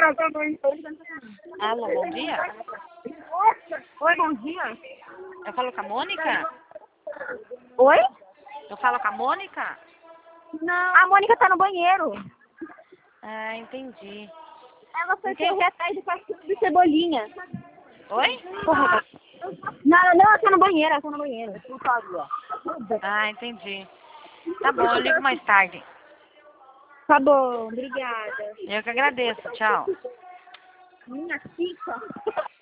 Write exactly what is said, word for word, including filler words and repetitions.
Alô, bom dia. Oi, bom dia. Eu falo com a Mônica? Oi? Eu falo com a Mônica? Não. A Mônica tá no banheiro. Ah, entendi. Ela foi Entendi. correr atrás do pastor de Cebolinha. Oi? Porra. Não, não, ela tá no banheiro, ela tá no banheiro. Ah, entendi. Tá bom, eu ligo mais tarde. Tá bom, obrigada. Eu que agradeço. Tchau. Minha fica.